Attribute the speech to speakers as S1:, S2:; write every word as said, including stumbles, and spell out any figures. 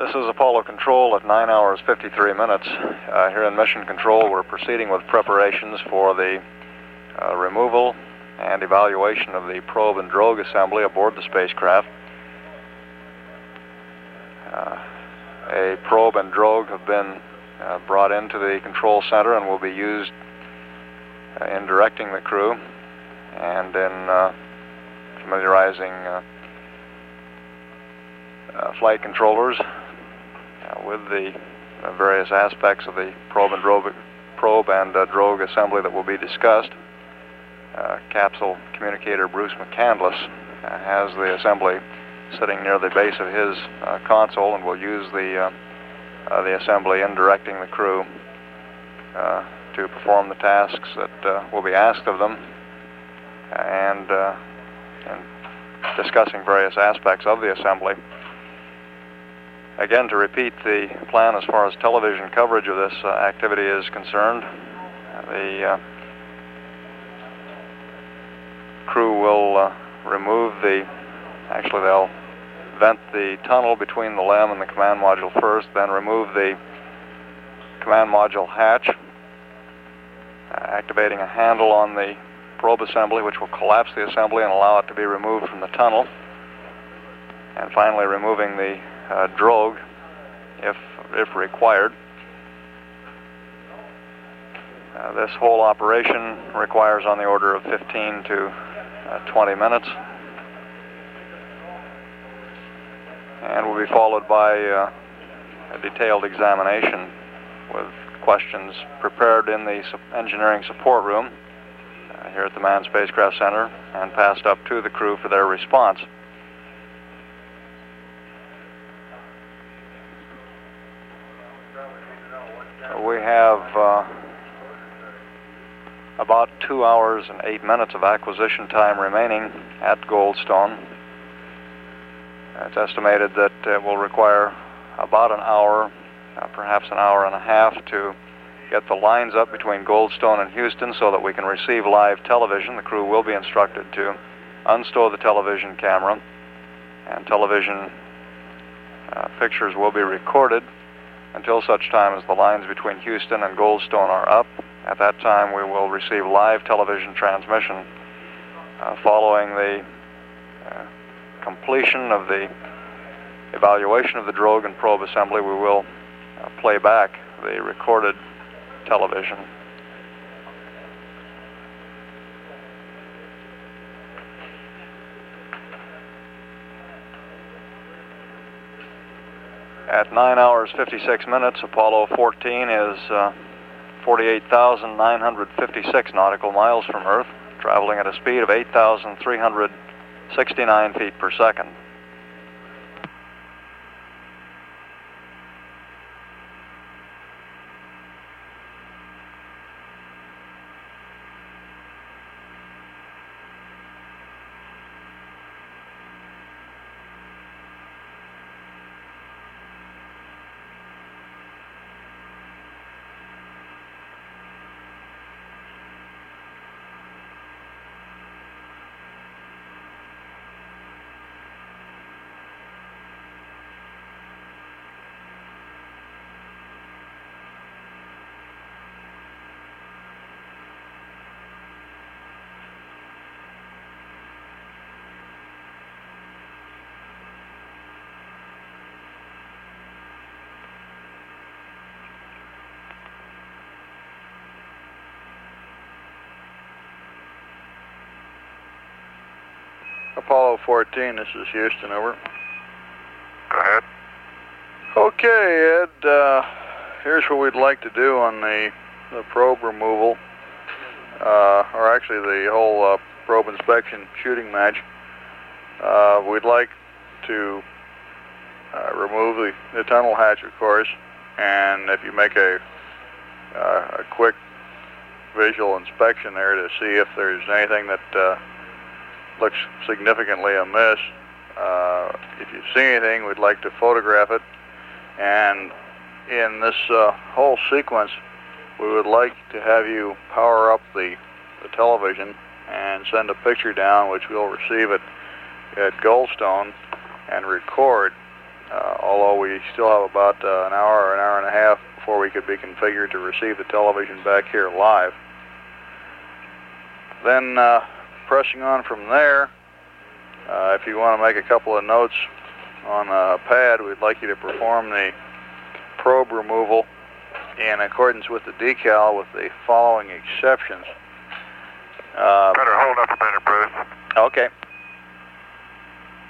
S1: This is Apollo Control at nine hours fifty-three minutes. Uh, here in Mission Control, we're proceeding with preparations for the uh, removal and evaluation of the probe and drogue assembly aboard the spacecraft. Uh, a probe and drogue have been uh, brought into the control center and will be used uh, in directing the crew and in uh, familiarizing uh, uh, flight controllers uh, with the uh, various aspects of the probe and drogue, probe and uh, drogue assembly that will be discussed. Uh, capsule communicator Bruce McCandless uh, has the assembly sitting near the base of his uh, console, and will use the uh, uh, the assembly in directing the crew uh, to perform the tasks that uh, will be asked of them, and, uh, and discussing various aspects of the assembly. Again, to repeat the plan as far as television coverage of this uh, activity is concerned, the uh, crew will uh, remove the, actually they'll vent the tunnel between the LEM and the command module first, then remove the command module hatch, uh, activating a handle on the probe assembly which will collapse the assembly and allow it to be removed from the tunnel, and finally removing the uh, drogue if, if required. Uh, this whole operation requires on the order of fifteen to twenty minutes, and will be followed by uh, a detailed examination with questions prepared in the engineering support room uh, here at the Manned Spacecraft Center and passed up to the crew for their response. We have uh, about two hours and eight minutes of acquisition time remaining at Goldstone. It's estimated that it will require about an hour, uh, perhaps an hour and a half, to get the lines up between Goldstone and Houston so that we can receive live television. The crew will be instructed to unstow the television camera, and television uh, pictures will be recorded until such time as the lines between Houston and Goldstone are up. At that time, we will receive live television transmission. Uh, following the uh, completion of the evaluation of the drogue and probe assembly, we will uh, play back the recorded television. At nine hours fifty-six minutes, Apollo fourteen is uh, forty-eight thousand nine hundred fifty-six nautical miles from Earth, traveling at a speed of eight thousand three hundred sixty-nine feet per second.
S2: Apollo fourteen, this is Houston, over.
S3: Go ahead.
S2: Okay, Ed, uh, here's what we'd like to do on the, the probe removal, uh, or actually the whole uh, probe inspection shooting match. Uh, we'd like to uh, remove the, the tunnel hatch, of course, and if you make a, uh, a quick visual inspection there to see if there's anything that uh, looks significantly amiss. Uh, if you see anything, we'd like to photograph it, and in this uh, whole sequence, we would like to have you power up the, the television and send a picture down, which we'll receive at, at Goldstone and record, uh, although we still have about uh, an hour or an hour and a half before we could be configured to receive the television back here live. Then uh, pressing on from there, uh, if you want to make a couple of notes on a pad, we'd like you to perform the probe removal in accordance with the decal with the following exceptions. Uh,
S3: Better hold up a minute, Bruce.
S2: okay.